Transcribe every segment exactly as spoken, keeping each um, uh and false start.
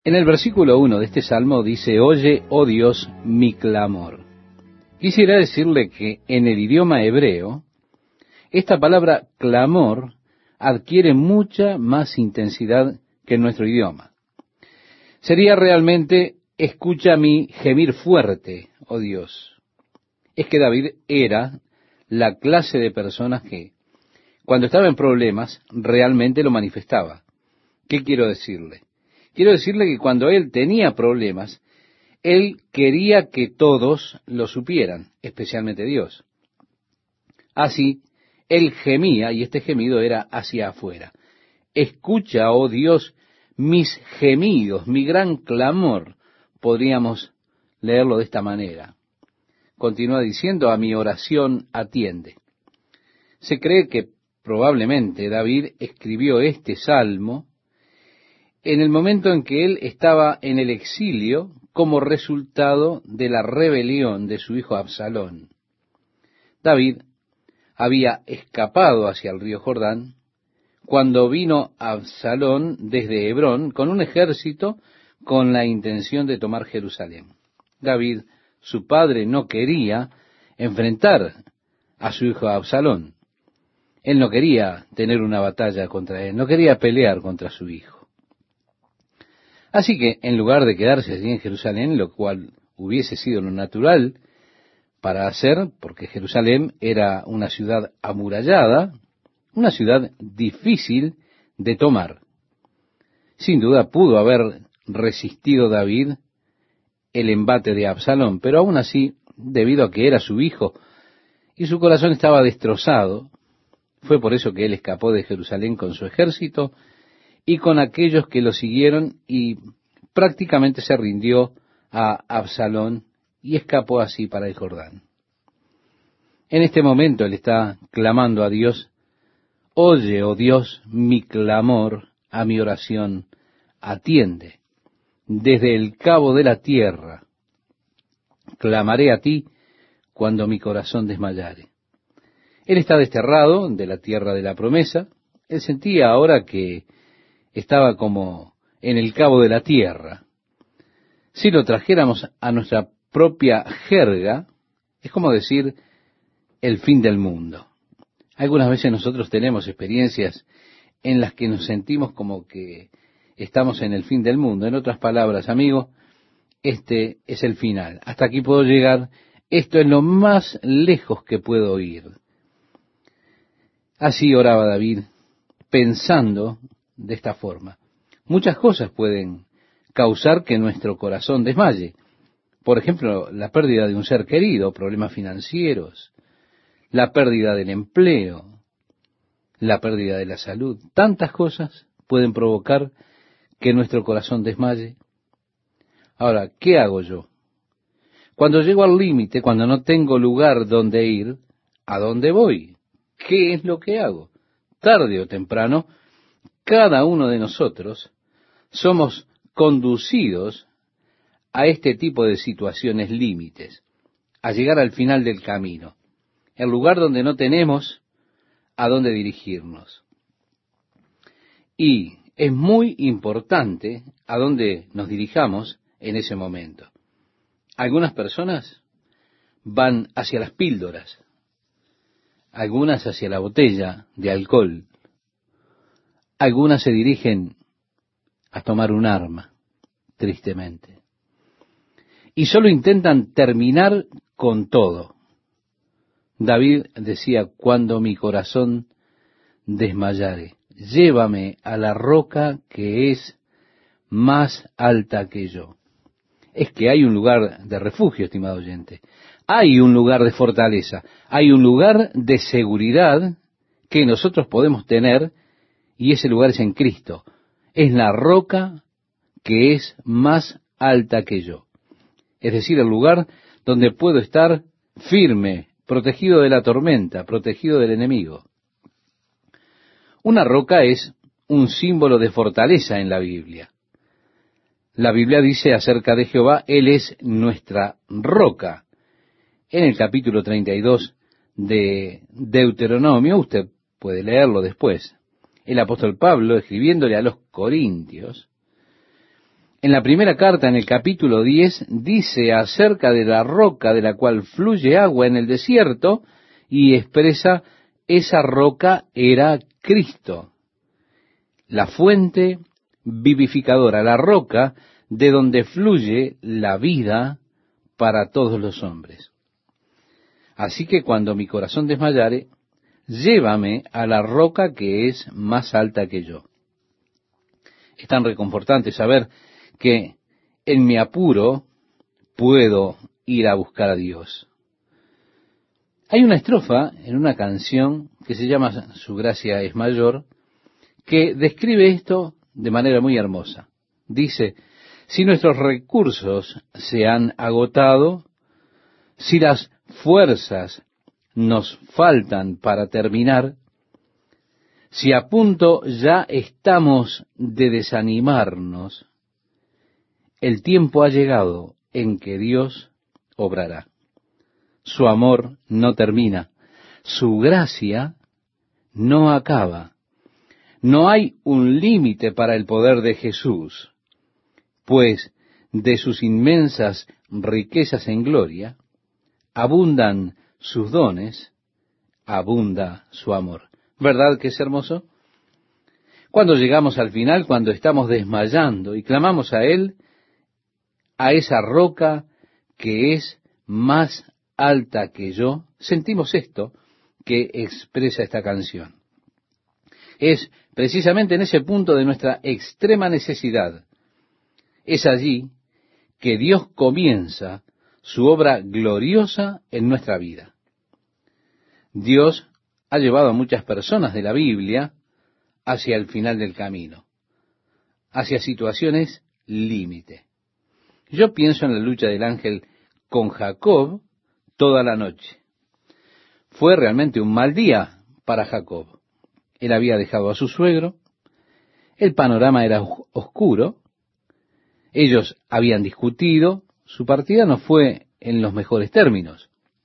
En el versículo uno de este salmo dice: Oye, oh Dios, mi clamor. Quisiera decirle que en el idioma hebreo, esta palabra clamor adquiere mucha más intensidad que en nuestro idioma. Sería realmente: escucha mi gemir fuerte, oh Dios. Es que David era la clase de personas que, cuando estaba en problemas, realmente lo manifestaba. ¿Qué quiero decirle? Quiero decirle que cuando él tenía problemas, él quería que todos lo supieran, especialmente Dios. Así, él gemía, y este gemido era hacia afuera. Escucha, oh Dios, mis gemidos, mi gran clamor. Podríamos leerlo de esta manera. Continúa diciendo: a mi oración atiende. Se cree que probablemente David escribió este salmo en el momento en que él estaba en el exilio como resultado de la rebelión de su hijo Absalón. David había escapado hacia el río Jordán cuando vino Absalón desde Hebrón con un ejército con la intención de tomar Jerusalén. David, su padre, no quería enfrentar a su hijo Absalón. Él no quería tener una batalla contra él, no quería pelear contra su hijo. Así que, en lugar de quedarse allí en Jerusalén, lo cual hubiese sido lo natural para hacer, porque Jerusalén era una ciudad amurallada, una ciudad difícil de tomar. Sin duda pudo haber resistido David el embate de Absalón, pero aún así, debido a que era su hijo y su corazón estaba destrozado, fue por eso que él escapó de Jerusalén con su ejército y con aquellos que lo siguieron, y prácticamente se rindió a Absalón y escapó así para el Jordán. En este momento él está clamando a Dios: oye, oh Dios, mi clamor, a mi oración atiende. Desde el cabo de la tierra clamaré a ti cuando mi corazón desmayare. Él está desterrado de la tierra de la promesa. Él sentía ahora que estaba como en el cabo de la tierra. Si lo trajéramos a nuestra propia jerga, es como decir el fin del mundo. Algunas veces nosotros tenemos experiencias en las que nos sentimos como que estamos en el fin del mundo. En otras palabras, amigo, este es el final. Hasta aquí puedo llegar. Esto es lo más lejos que puedo ir. Así oraba David, pensando de esta forma. Muchas cosas pueden causar que nuestro corazón desmaye. Por ejemplo, la pérdida de un ser querido, problemas financieros, la pérdida del empleo, la pérdida de la salud. Tantas cosas pueden provocar que nuestro corazón desmaye. Ahora, ¿qué hago yo? Cuando llego al límite, cuando no tengo lugar donde ir, ¿a dónde voy? ¿Qué es lo que hago? Tarde o temprano, cada uno de nosotros somos conducidos a este tipo de situaciones límites, a llegar al final del camino, el lugar donde no tenemos a dónde dirigirnos. Y es muy importante a dónde nos dirijamos en ese momento. Algunas personas van hacia las píldoras, algunas hacia la botella de alcohol, algunas se dirigen a tomar un arma, tristemente. Y solo intentan terminar con todo. David decía: cuando mi corazón desmayare, llévame a la roca que es más alta que yo. Es que hay un lugar de refugio, estimado oyente. Hay un lugar de fortaleza. Hay un lugar de seguridad que nosotros podemos tener, y ese lugar es en Cristo. Es la roca que es más alta que yo. Es decir, el lugar donde puedo estar firme, protegido de la tormenta, protegido del enemigo. Una roca es un símbolo de fortaleza en la Biblia. La Biblia dice acerca de Jehová: Él es nuestra roca. En el capítulo treinta y dos de Deuteronomio, usted puede leerlo después, el apóstol Pablo, escribiéndole a los Corintios, En la primera carta, en el capítulo diez, dice acerca de la roca de la cual fluye agua en el desierto y expresa esa roca era Cristo, la fuente vivificadora, la roca de donde fluye la vida para todos los hombres. Así que cuando mi corazón desmayare, llévame a la roca que es más alta que yo. Es tan reconfortante saber que en mi apuro puedo ir a buscar a Dios. Hay una estrofa en una canción que se llama Su gracia es mayor, que describe esto de manera muy hermosa. Dice, si nuestros recursos se han agotado, si las fuerzas nos faltan para terminar, si a punto ya estamos de desanimarnos, el tiempo ha llegado en que Dios obrará. Su amor no termina, su gracia no acaba. No hay un límite para el poder de Jesús, pues de sus inmensas riquezas en gloria, abundan sus dones, abunda su amor. ¿Verdad que es hermoso? Cuando llegamos al final, cuando estamos desmayando y clamamos a Él, a esa roca que es más alta que yo, sentimos esto que expresa esta canción. Es precisamente en ese punto de nuestra extrema necesidad. Es allí que Dios comienza su obra gloriosa en nuestra vida. Dios ha llevado a muchas personas de la Biblia hacia el final del camino, hacia situaciones límite. Yo pienso en la lucha del ángel con Jacob toda la noche. Fue realmente un mal día para Jacob. Él había dejado a su suegro, el panorama era oscuro, ellos habían discutido, su partida no fue en los mejores términos.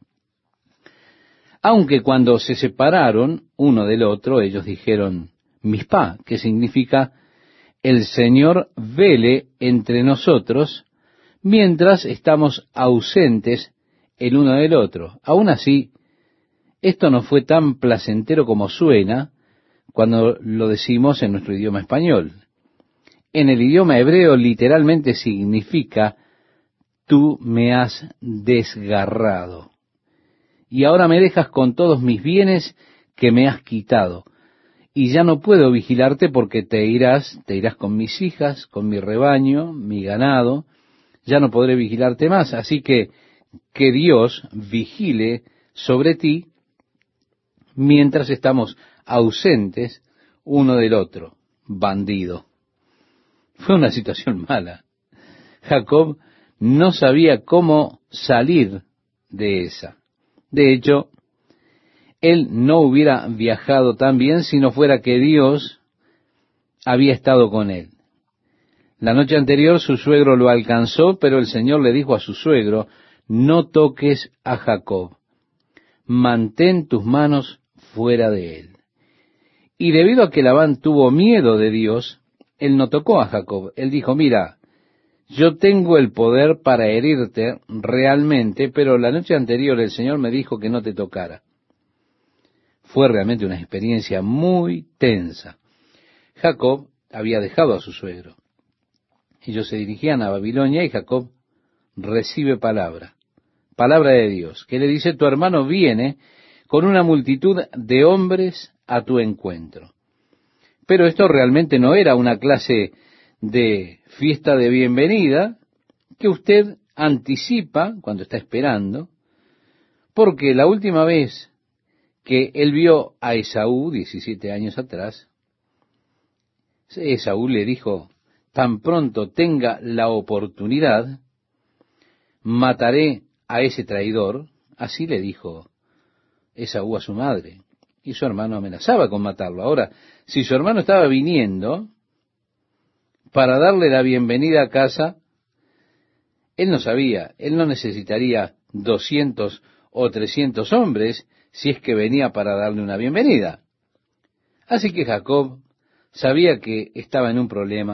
Aunque cuando se separaron uno del otro, ellos dijeron Mispá, que significa el Señor vele entre nosotros mientras estamos ausentes el uno del otro. Aún así, esto no fue tan placentero como suena cuando lo decimos en nuestro idioma español. En el idioma hebreo literalmente significa tú me has desgarrado y ahora me dejas con todos mis bienes que me has quitado y ya no puedo vigilarte porque te irás, te irás con mis hijas, con mi rebaño, mi ganado, ya no podré vigilarte más, así que que Dios vigile sobre ti mientras estamos ausentes uno del otro. Bandido. Fue una situación mala. Jacob no sabía cómo salir de esa. De hecho, él no hubiera viajado tan bien si no fuera que Dios había estado con él. La noche anterior su suegro lo alcanzó, pero el Señor le dijo a su suegro, no toques a Jacob, mantén tus manos fuera de él. Y debido a que Labán tuvo miedo de Dios, él no tocó a Jacob. Él dijo, mira, yo tengo el poder para herirte realmente, pero la noche anterior el Señor me dijo que no te tocara. Fue realmente una experiencia muy tensa. Jacob había dejado a su suegro. Ellos se dirigían a Babilonia y Jacob recibe palabra, palabra de Dios, que le dice, tu hermano viene con una multitud de hombres a tu encuentro. Pero esto realmente no era una clase de fiesta de bienvenida que usted anticipa cuando está esperando, porque la última vez que él vio a Esaú, diecisiete años atrás, Esaú le dijo, tan pronto tenga la oportunidad, mataré a ese traidor. Así le dijo Esaú a su madre. Y su hermano amenazaba con matarlo. Ahora, si su hermano estaba viniendo para darle la bienvenida a casa, él no sabía, él no necesitaría doscientos o trescientos hombres si es que venía para darle una bienvenida. Así que Jacob sabía que estaba en un problema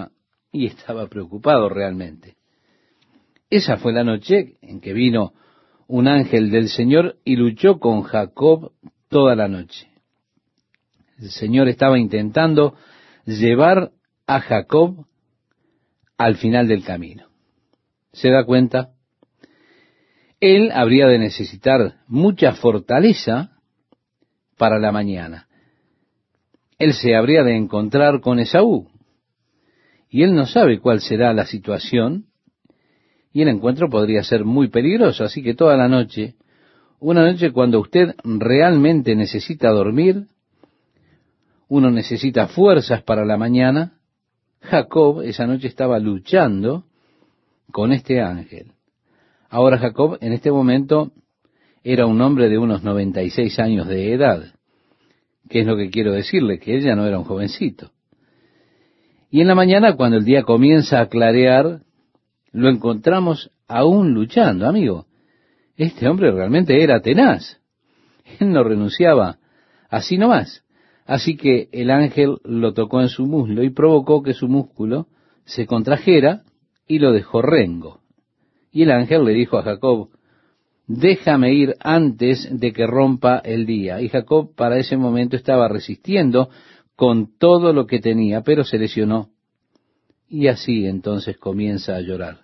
y estaba preocupado realmente. Esa fue la noche en que vino un ángel del Señor y luchó con Jacob toda la noche. El Señor estaba intentando llevar a Jacob al final del camino. ¿Se da cuenta? Él habría de necesitar mucha fortaleza para la mañana. Él se habría de encontrar con Esaú, y él no sabe cuál será la situación, y el encuentro podría ser muy peligroso. Así que toda la noche, una noche cuando usted realmente necesita dormir, uno necesita fuerzas para la mañana, Jacob esa noche estaba luchando con este ángel. Ahora Jacob en este momento era un hombre de unos noventa y seis años de edad. ¿Qué es lo que quiero decirle? Que él ya no era un jovencito. Y en la mañana, cuando el día comienza a clarear, lo encontramos aún luchando, amigo. Este hombre realmente era tenaz. Él no renunciaba así nomás. Así que el ángel lo tocó en su muslo y provocó que su músculo se contrajera y lo dejó rengo. Y el ángel le dijo a Jacob: déjame ir antes de que rompa el día. Y Jacob para ese momento estaba resistiendo con todo lo que tenía, pero se lesionó. Y así entonces comienza a llorar.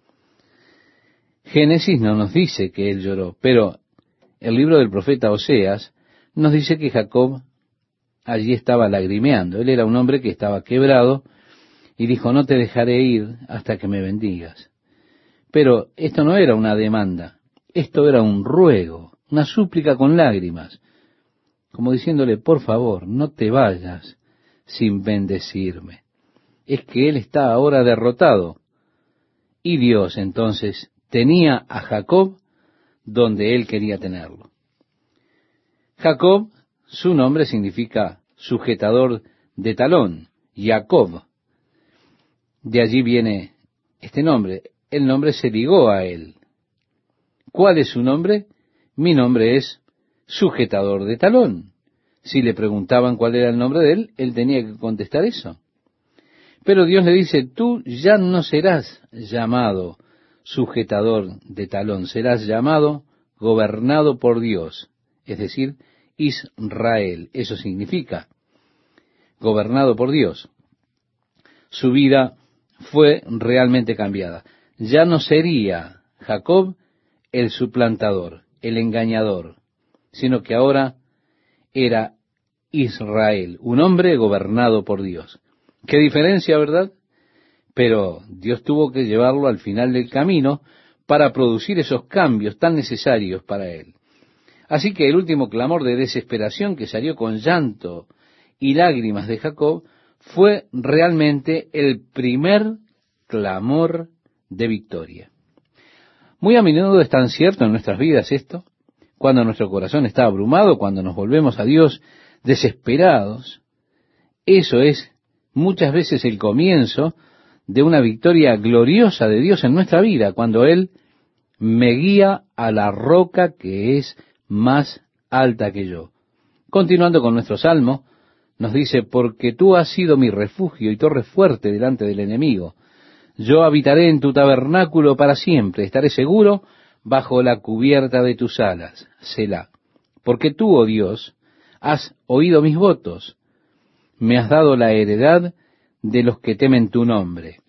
Génesis no nos dice que él lloró, pero el libro del profeta Oseas nos dice que Jacob allí estaba lagrimeando. Él era un hombre que estaba quebrado y dijo: no te dejaré ir hasta que me bendigas. Pero esto no era una demanda, esto era un ruego, una súplica con lágrimas, como diciéndole: por favor, no te vayas sin bendecirme. Es que él está ahora derrotado. Y Dios entonces tenía a Jacob donde él quería tenerlo. Jacob, su nombre significa sujetador de talón, Jacob. De allí viene este nombre. El nombre se ligó a él. ¿Cuál es su nombre? Mi nombre es sujetador de talón. Si le preguntaban cuál era el nombre de él, él tenía que contestar eso. Pero Dios le dice: tú ya no serás llamado sujetador de talón, serás llamado gobernado por Dios, es decir, Israel. Eso significa gobernado por Dios. Su vida fue realmente cambiada. Ya no sería Jacob el suplantador, el engañador, sino que ahora era Israel, un hombre gobernado por Dios. Qué diferencia, ¿verdad? Pero Dios tuvo que llevarlo al final del camino para producir esos cambios tan necesarios para él. Así que el último clamor de desesperación que salió con llanto y lágrimas de Jacob fue realmente el primer clamor de victoria. Muy a menudo es tan cierto en nuestras vidas esto, cuando nuestro corazón está abrumado, cuando nos volvemos a Dios desesperados. Eso es muchas veces el comienzo de una victoria gloriosa de Dios en nuestra vida, cuando Él me guía a la roca que es más alta que yo. Continuando con nuestro salmo, nos dice: porque tú has sido mi refugio y torre fuerte delante del enemigo. Yo habitaré en tu tabernáculo para siempre, estaré seguro bajo la cubierta de tus alas. Selah. Porque tú, oh Dios, has oído mis votos, me has dado la heredad de los que temen tu nombre.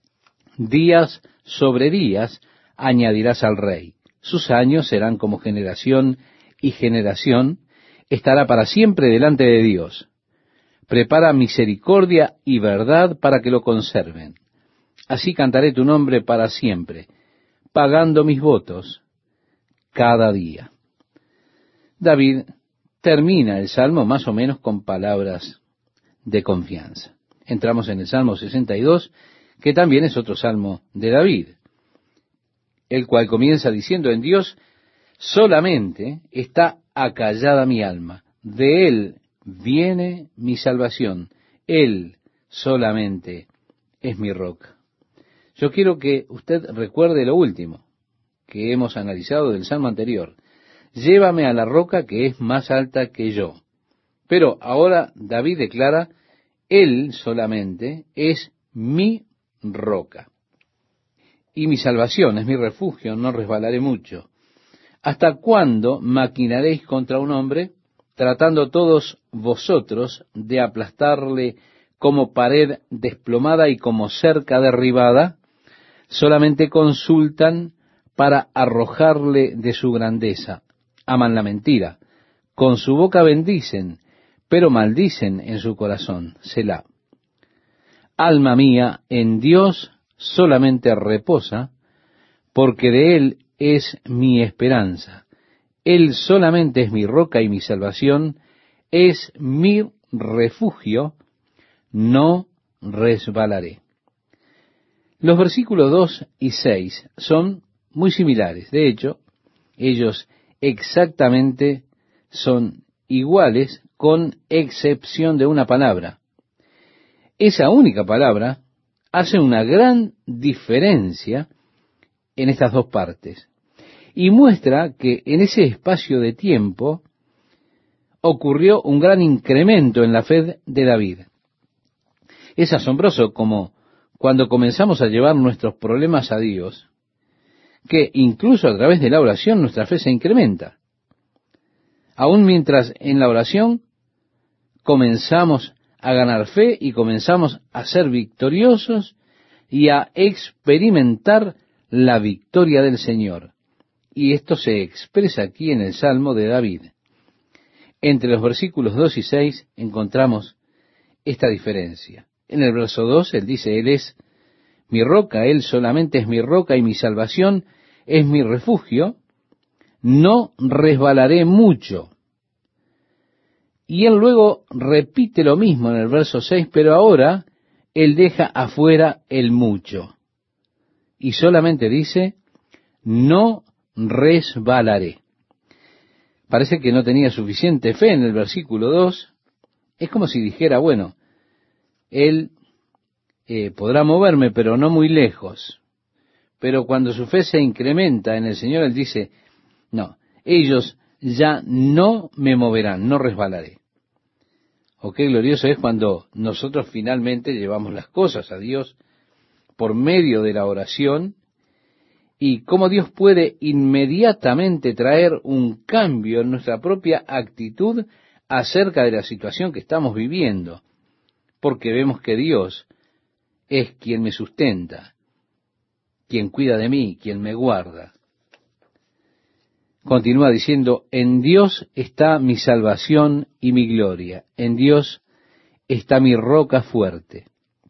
Días sobre días añadirás al rey. Sus años serán como generación, y generación estará para siempre delante de Dios. Prepara misericordia y verdad para que lo conserven. Así cantaré tu nombre para siempre, pagando mis votos cada día. David termina el salmo más o menos con palabras de confianza. Entramos en el Salmo sesenta y dos, que también es otro salmo de David, el cual comienza diciendo: en Dios solamente está acallada mi alma, de Él viene mi salvación, Él solamente es mi roca. Yo quiero que usted recuerde lo último que hemos analizado del salmo anterior: llévame a la roca que es más alta que yo. Pero ahora David declara: Él solamente es mi roca. Y mi salvación es mi refugio, no resbalaré mucho. ¿Hasta cuándo maquinaréis contra un hombre, tratando todos vosotros de aplastarle como pared desplomada y como cerca derribada? Solamente consultan para arrojarle de su grandeza. Aman la mentira. Con su boca bendicen, pero maldicen en su corazón. Selah. Alma mía, en Dios solamente reposa, porque de Él es mi esperanza. Él solamente es mi roca y mi salvación, es mi refugio, no resbalaré. Los versículos dos y seis son muy similares. De hecho, ellos exactamente son iguales, con excepción de una palabra. Esa única palabra hace una gran diferencia en estas dos partes y muestra que en ese espacio de tiempo ocurrió un gran incremento en la fe de David. Es asombroso como cuando comenzamos a llevar nuestros problemas a Dios, que incluso a través de la oración nuestra fe se incrementa. Aún mientras en la oración comenzamos a ganar fe y comenzamos a ser victoriosos y a experimentar la victoria del Señor. Y esto se expresa aquí en el Salmo de David. Entre los versículos dos y seis encontramos esta diferencia. En el verso dos, él dice, Él es mi roca, Él solamente es mi roca y mi salvación, es mi refugio, no resbalaré mucho. Y él luego repite lo mismo en el verso seis, pero ahora él deja afuera el mucho. Y solamente dice, no resbalaré. Parece que no tenía suficiente fe en el versículo dos. Es como si dijera, bueno, él eh, podrá moverme, pero no muy lejos. Pero cuando su fe se incrementa en el Señor, él dice, no, ellos ya no me moverán, no resbalaré. O qué glorioso es cuando nosotros finalmente llevamos las cosas a Dios por medio de la oración, y cómo Dios puede inmediatamente traer un cambio en nuestra propia actitud acerca de la situación que estamos viviendo, porque vemos que Dios es quien me sustenta, quien cuida de mí, quien me guarda. Continúa diciendo, en Dios está mi salvación y mi gloria, en Dios está mi roca fuerte.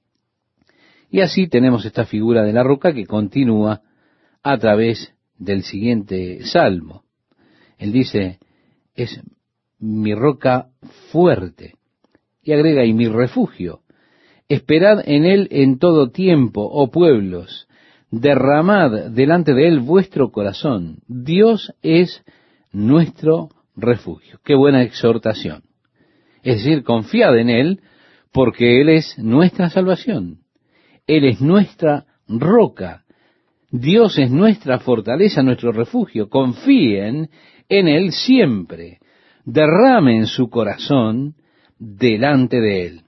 Y así tenemos esta figura de la roca que continúa a través del siguiente salmo. Él dice, es mi roca fuerte. Y agrega, y mi refugio. Esperad en él en todo tiempo, oh pueblos. Derramad delante de él vuestro corazón. Dios es nuestro refugio. Qué buena exhortación. Es decir, confiad en él porque él es nuestra salvación. Él es nuestra roca. Dios es nuestra fortaleza, nuestro refugio. Confíen en él siempre. Derramen su corazón delante de él.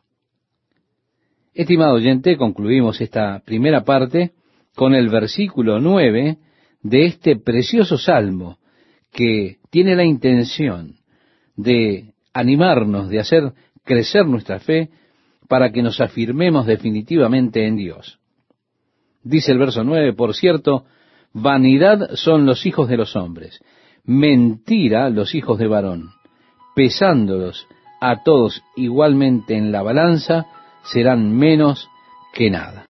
Estimado oyente, concluimos esta primera parte con el versículo nueve de este precioso salmo que tiene la intención de animarnos, de hacer crecer nuestra fe para que nos afirmemos definitivamente en Dios. Dice el verso nueve, por cierto, vanidad son los hijos de los hombres, mentira los hijos de varón, pesándolos a todos igualmente en la balanza, serán menos que nada.